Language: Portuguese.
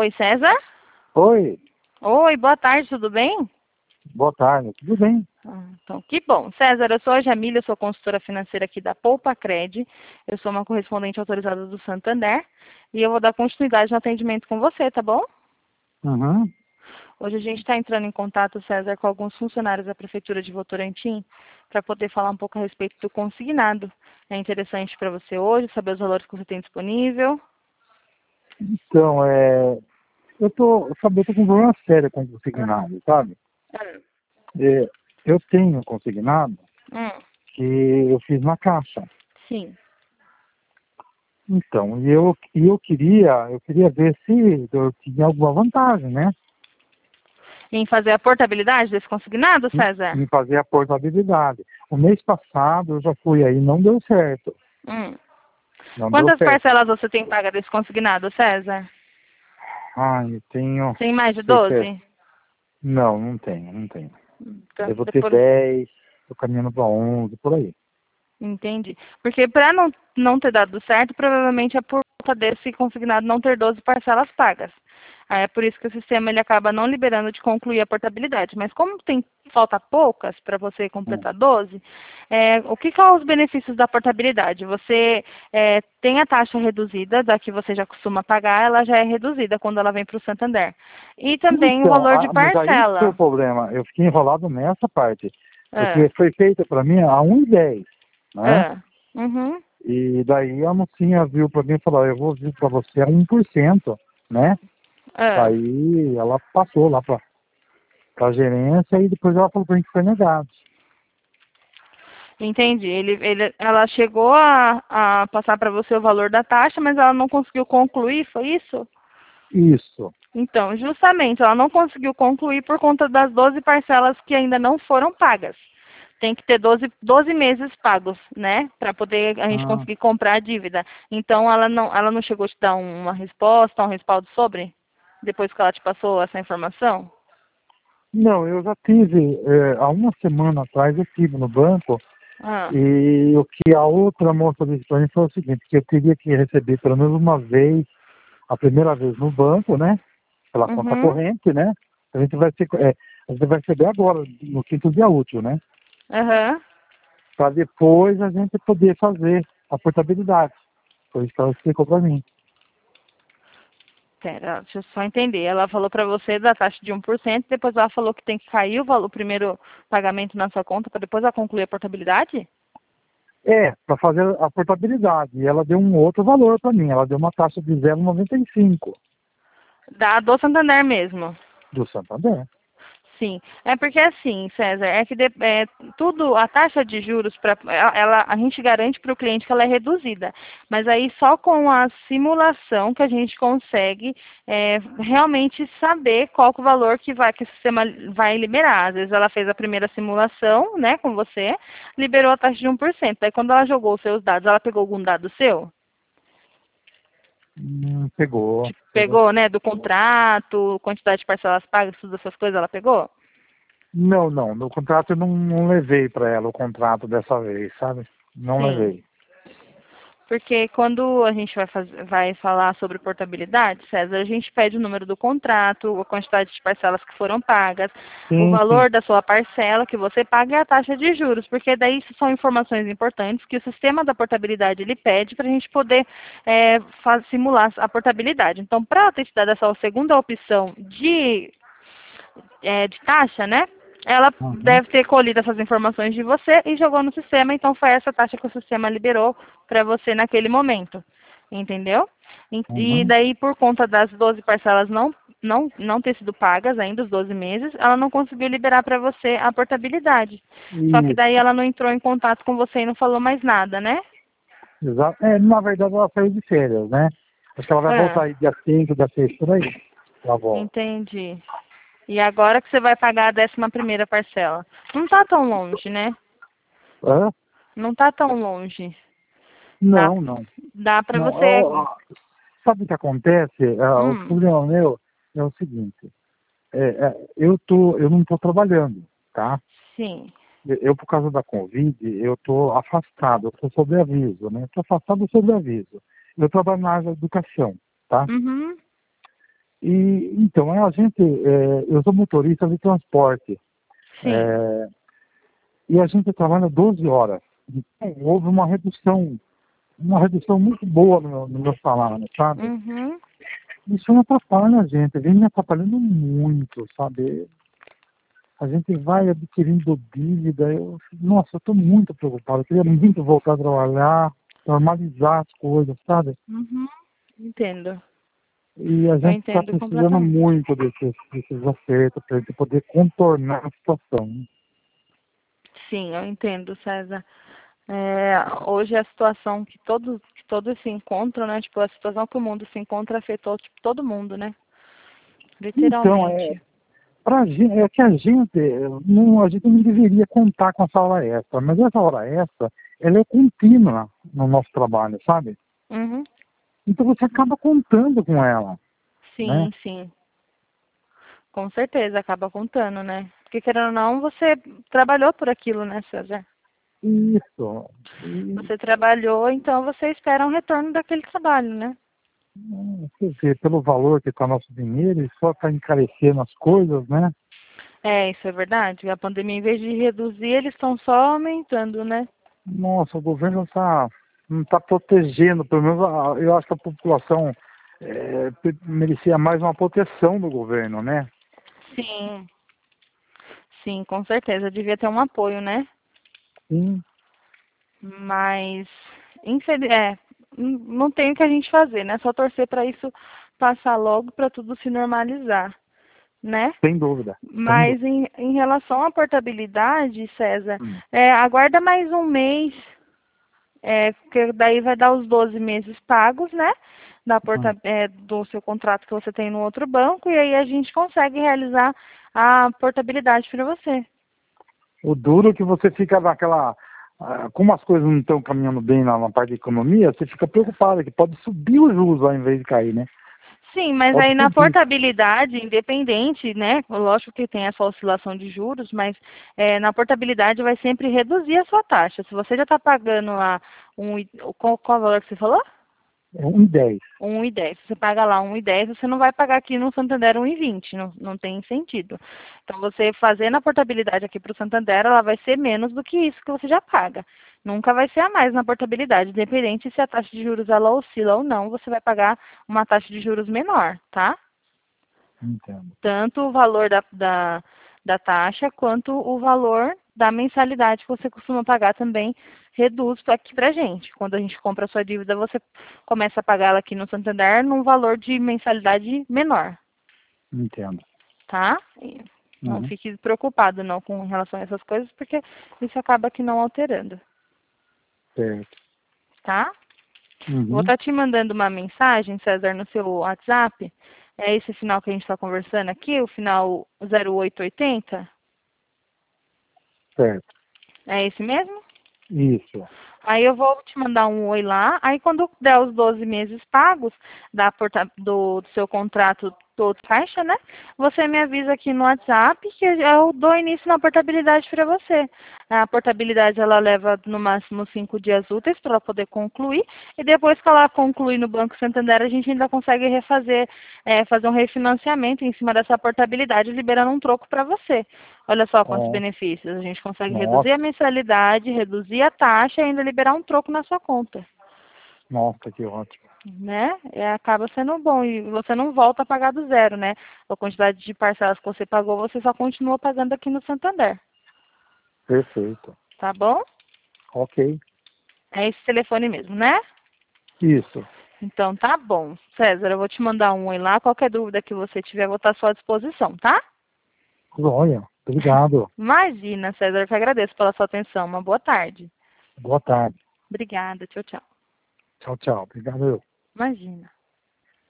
Oi, César? Oi, Oi, boa tarde, tudo bem? boa tarde, tudo bem? Então, que bom. César, eu sou a Jamília, eu sou consultora financeira aqui da Poupa Cred. Eu sou uma correspondente autorizada do Santander e eu vou dar continuidade no atendimento com você, tá bom? Uhum. Hoje a gente está entrando em contato, César, com alguns funcionários da Prefeitura de Votorantim para poder falar um pouco a respeito do consignado. É interessante para você hoje saber os valores que você tem disponível? Então, eu tô com um problema sério com o consignado, sabe? Ah, É, eu tenho consignado hum, que eu fiz na caixa. sim. Então, eu queria ver se eu tinha alguma vantagem, né? Em fazer a portabilidade desse consignado, Em, César? em fazer a portabilidade. O mês passado eu já fui aí, não deu certo. Hum. Não deu Quantas certo. parcelas você tem paga desse consignado, César? Ai, eu tenho. Tem mais de Sei que 12? não, não tenho, não tenho. Então, Devo ter depois, 10, tô caminhando para 11, por aí. entendi. Porque para não ter dado certo, provavelmente é por conta desse consignado não ter 12 parcelas pagas. Aí é por isso que o sistema ele acaba não liberando de concluir a portabilidade. Mas como falta poucas para você Hum. completar 12, o que são os benefícios da portabilidade? Você tem a taxa reduzida da que você já costuma pagar, ela já é reduzida quando ela vem para o Santander. E também o Então, valor de mas aí que foi o parcela. problema. Eu fiquei enrolado nessa parte. Ah, Porque foi feita para mim a 1,10, né? ah, uhum, E daí a mocinha viu para mim e falou, eu vou vir para você a 1%, né? ah. Daí ela passou lá para a gerência e depois ela falou para mim que foi negado. Entendi. Ela chegou a passar para você o valor da taxa, mas ela não conseguiu concluir, foi isso? Isso. Então, justamente, ela não conseguiu concluir por conta das 12 parcelas que ainda não foram pagas. Tem que ter 12 meses pagos, né? Para poder a gente Ah, conseguir comprar a dívida. Então, ela não chegou a te dar uma resposta, um respaldo sobre? Depois que ela te passou essa informação? não, eu já tive, há uma semana atrás eu tive no banco Ah, e o que a outra moça disse para mim foi o seguinte, que eu teria que receber pelo menos uma vez, a primeira vez no banco, né? Pela conta uhum, corrente, né? A gente vai receber agora, no quinto dia útil, né? aham. Para depois a gente poder fazer a portabilidade. Foi isso que ela explicou para mim. Pera, deixa eu só entender. Ela falou para você da taxa de 1%, depois ela falou que tem que cair o primeiro pagamento na sua conta para depois ela concluir a portabilidade? Para fazer a portabilidade. E ela deu um outro valor para mim. Ela deu uma taxa de 0,95 Da do Santander mesmo. do Santander. Sim, é porque assim, César, é que tudo, a taxa de juros, a gente garante para o cliente que ela é reduzida, mas aí só com a simulação que a gente consegue realmente saber qual que é o valor que o sistema vai liberar. Às vezes ela fez a primeira simulação, né, com você, liberou a taxa de 1%. Aí quando ela jogou os seus dados, ela pegou algum dado seu? Pegou, Tipo, pegou. pegou, né, do contrato, quantidade de parcelas pagas, todas essas coisas, ela pegou? Não, não. No contrato eu não levei para ela o contrato dessa vez, sabe? Não Sim. levei. Porque quando a gente vai falar sobre portabilidade, César, a gente pede o número do contrato, a quantidade de parcelas que foram pagas, o Sim, sim. valor da sua parcela que você paga e a taxa de juros, porque daí isso são informações importantes que o sistema da portabilidade ele pede para a gente poder simular a portabilidade. Então, para ter te dado essa segunda opção de taxa, né? Ela Uhum, deve ter colhido essas informações de você e jogou no sistema, então foi essa taxa que o sistema liberou para você naquele momento. Entendeu? E uhum. daí, por conta das 12 parcelas não ter sido pagas ainda, os 12 meses, ela não conseguiu liberar para você a portabilidade. Só que daí Isso. ela não entrou em contato com você e não falou mais nada, né? Exato. Na verdade ela saiu de férias, né? Acho que ela vai Ah, voltar aí dia 5, dia 6, por aí. Ela volta. entendi. E agora que você vai pagar a 11ª parcela. Não tá tão longe, né? Hã? Não tá tão longe. Dá, Não, não. dá para Não, você. sabe o que acontece? O Hum, problema meu é o seguinte, eu não estou trabalhando, tá? sim. Eu, por causa da Covid, eu estou afastado, eu estou sob aviso, né? Estou afastado sob aviso. Eu trabalho na área da educação, tá? Uhum. E, então, eu sou motorista de transporte. Sim. E a gente trabalha 12 horas. Então, houve uma redução muito boa no meu salário, sabe? Uhum. Isso não atrapalha a gente, vem me atrapalhando muito, sabe? A gente vai adquirindo dívida. Nossa, eu estou muito preocupado. Eu queria muito voltar a trabalhar, normalizar as coisas, sabe? Uhum. Entendo. E a Eu gente está entendo precisando completamente. muito desses acertos para a gente poder contornar a situação. Sim, eu entendo, César. Hoje a situação que todos se encontram, né? Tipo, a situação que o mundo se encontra afetou, tipo, todo mundo, né? Então, Literalmente. pra gente, é que a gente não deveria contar com essa hora extra, mas essa hora extra, ela é contínua no nosso trabalho, sabe? Uhum. Então você acaba contando com ela, né? Sim, sim. Com certeza, acaba contando, né? Porque querendo ou não, você trabalhou por aquilo, né, César? Isso. E, Você trabalhou, então você espera um retorno daquele trabalho, né? quer dizer, pelo valor que está nosso dinheiro, e só está encarecendo as coisas, né? Isso é verdade. A pandemia, em vez de reduzir, eles estão só aumentando, né? Nossa, o governo não está protegendo, pelo menos eu acho que a população merecia mais uma proteção do governo, né? Sim, sim, com certeza. Devia ter um apoio, né? Sim, Mas, não tem o que a gente fazer, né? Só torcer para isso passar logo, para tudo se normalizar, né? sem dúvida, sem Mas dúvida. em relação à portabilidade, César, Hum. aguarda mais um mês, porque daí vai dar os 12 meses pagos, né? Hum. Do seu contrato que você tem no outro banco, e aí a gente consegue realizar a portabilidade para você. O duro é que você fica naquela. Como as coisas não estão caminhando bem na parte de economia, você fica preocupado que pode subir os juros ao invés de cair, né? Sim, mas Pode aí na subir. portabilidade, independente, né? Lógico que tem essa oscilação de juros, mas na portabilidade vai sempre reduzir a sua taxa. Se você já está pagando lá qual valor que você falou? É 1,10. 1,10. Você paga lá 1,10, você não vai pagar aqui no Santander 1,20. Não, não tem sentido. Então, você fazendo a portabilidade aqui para o Santander, ela vai ser menos do que isso que você já paga. Nunca vai ser a mais na portabilidade. Independente se a taxa de juros ela oscila ou não, você vai pagar uma taxa de juros menor, tá? Entendo. Tanto o valor da taxa quanto o valor da mensalidade que você costuma pagar também reduz aqui pra gente. Quando a gente compra a sua dívida, você começa a pagá-la aqui no Santander num valor de mensalidade menor, Entendo. tá? E não Uhum. fique preocupado não com relação a essas coisas, porque isso acaba que não alterando, Certo. tá? Vou Uhum. estar te mandando uma mensagem, César, no seu WhatsApp. É esse final que a gente está conversando aqui, o final 0880? Certo. É esse mesmo? Isso. Aí eu vou te mandar um oi lá. Aí quando der os 12 meses pagos do seu contrato todo caixa, né? Você me avisa aqui no WhatsApp que eu dou início na portabilidade para você. A portabilidade ela leva no máximo 5 dias úteis para ela poder concluir. E depois que ela concluir no Banco Santander, a gente ainda consegue fazer um refinanciamento em cima dessa portabilidade, liberando um troco para você. Olha só quantos Ó, benefícios. A gente consegue reduzir a nossa, mensalidade, reduzir a taxa e ainda liberar um troco na sua conta, nossa, que ótimo. né? Acaba sendo bom e você não volta a pagar do zero, né? A quantidade de parcelas que você pagou, você só continua pagando aqui no Santander, Perfeito. tá bom? Ok. É esse telefone mesmo, né? Isso. Então tá bom. César, eu vou te mandar um oi lá. Qualquer dúvida que você tiver, eu vou estar à sua disposição, tá? Olha, obrigado. Imagina, César, eu que agradeço pela sua atenção. Uma boa tarde. Boa tarde. Obrigada. Tchau, tchau. Tchau, tchau. Obrigado. Imagina.